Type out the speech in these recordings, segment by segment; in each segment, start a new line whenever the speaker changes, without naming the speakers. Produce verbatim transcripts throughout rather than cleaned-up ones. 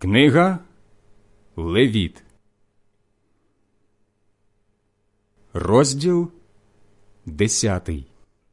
Книга Левіт, розділ десятий.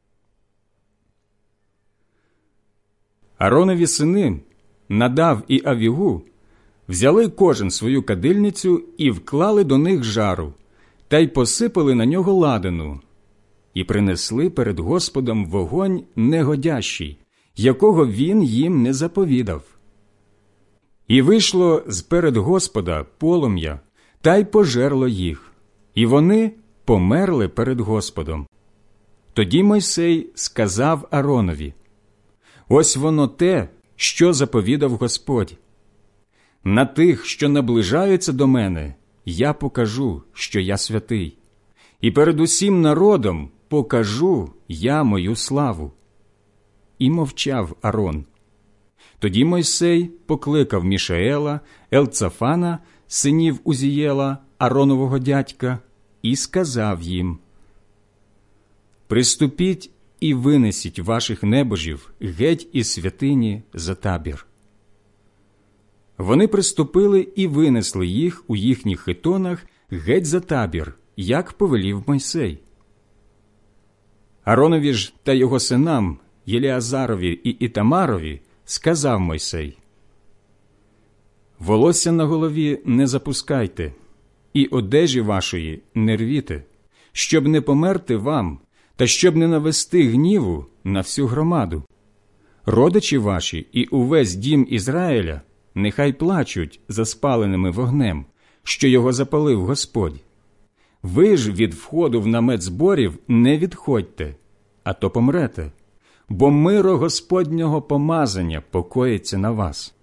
Ааронові сини Надав і Авігу взяли кожен свою кадильницю і вклали до них жару, та й посипали на нього ладану, і принесли перед Господом вогонь негодящий, якого він їм не заповідав. І вийшло з-перед Господа полум'я, та й пожерло їх, і вони померли перед Господом. Тоді Мойсей сказав Ааронові: «Ось воно те, що заповідав Господь. На тих, що наближаються до мене, я покажу, що я святий, і перед усім народом покажу я мою славу». І мовчав Аарон. Тоді Мойсей покликав Мішаела, Елцафана, синів Узієла, Ааронового дядька, і сказав їм: «Приступіть і винесіть ваших небожів геть із святині за табір». Вони приступили і винесли їх у їхніх хитонах геть за табір, як повелів Мойсей. Ааронові ж та його синам, Єліазарові і Ітамарові, сказав Мойсей: «Волосся на голові не запускайте, і одежі вашої не рвіте, щоб не померти вам, та щоб не навести гніву на всю громаду. Родичі ваші і увесь дім Ізраїля нехай плачуть за спаленими вогнем, що його запалив Господь. Ви ж від входу в намет зборів не відходьте, а то помрете, бо миро Господнього помазання покоїться на вас».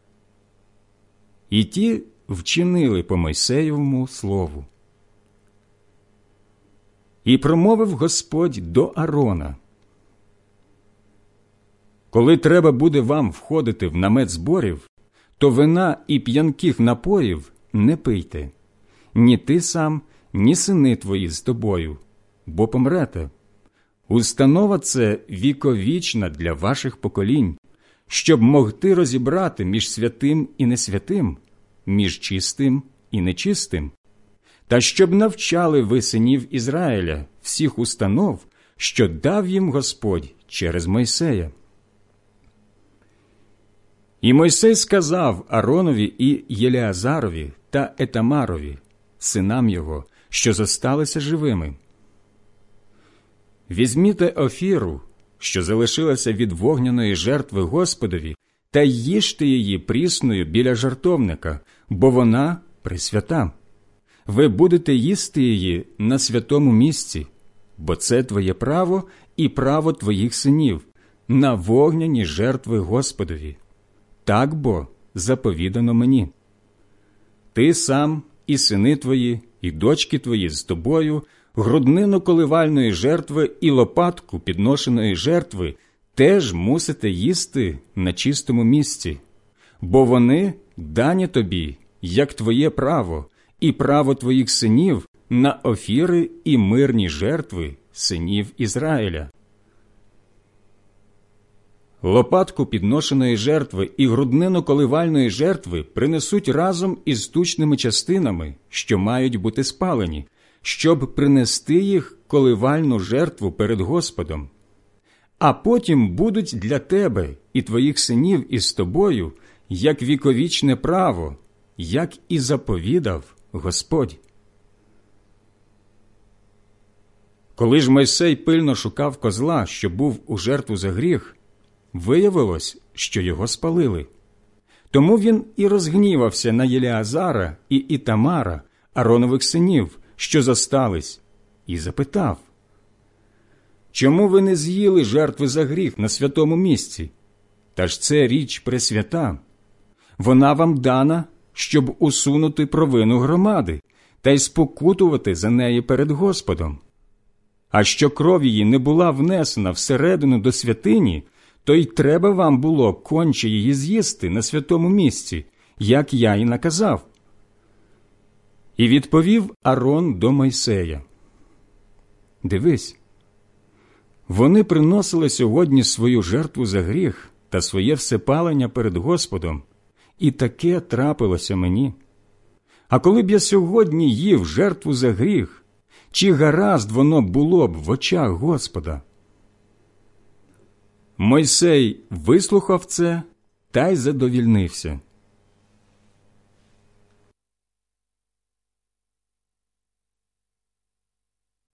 І ті вчинили по Мойсеєвому слову. І промовив Господь до Аарона: «Коли треба буде вам входити в намет зборів, то вина і п'янких напоїв не пийте, ні ти сам, ні сини твої з тобою, бо помрете. Установа це віковічна для ваших поколінь, щоб могти розібрати між святим і несвятим, між чистим і нечистим, та щоб навчали ви синів Ізраїля всіх установ, що дав їм Господь через Мойсея». І Мойсей сказав Ааронові і Єліазарові та Етамарові, синам його, що зосталися живими: «Візьміте офіру, що залишилася від вогняної жертви Господові, та їжте її прісною біля жертовника, бо вона пресвята. Ви будете їсти її на святому місці, бо це твоє право і право твоїх синів, на вогняні жертви Господові. Так бо заповідано мені. Ти сам, і сини твої, і дочки твої з тобою, груднину коливальної жертви і лопатку підношеної жертви теж мусите їсти на чистому місці, бо вони дані тобі, як твоє право, і право твоїх синів на офіри і мирні жертви синів Ізраїля. Лопатку підношеної жертви і груднину коливальної жертви принесуть разом із тучними частинами, що мають бути спалені, щоб принести їх коливальну жертву перед Господом. А потім будуть для тебе і твоїх синів із тобою, як віковічне право, як і заповідав Господь». Коли ж Мойсей пильно шукав козла, що був у жертву за гріх, виявилось, що його спалили. Тому він і розгнівався на Єліазара і Ітамара, Ааронових синів, що зостались, і запитав: «Чому ви не з'їли жертви за гріх на святому місці? Та ж це річ пресвята. Вона вам дана, щоб усунути провину громади та й спокутувати за неї перед Господом. А що кров її не була внесена всередину до святині, то й треба вам було конче її з'їсти на святому місці, як я й наказав». І відповів Аарон до Мойсея: «Дивись, вони приносили сьогодні свою жертву за гріх та своє всепалення перед Господом, і таке трапилося мені. А коли б я сьогодні їв жертву за гріх, чи гаразд воно було б в очах Господа?» Мойсей вислухав це та й задовільнився.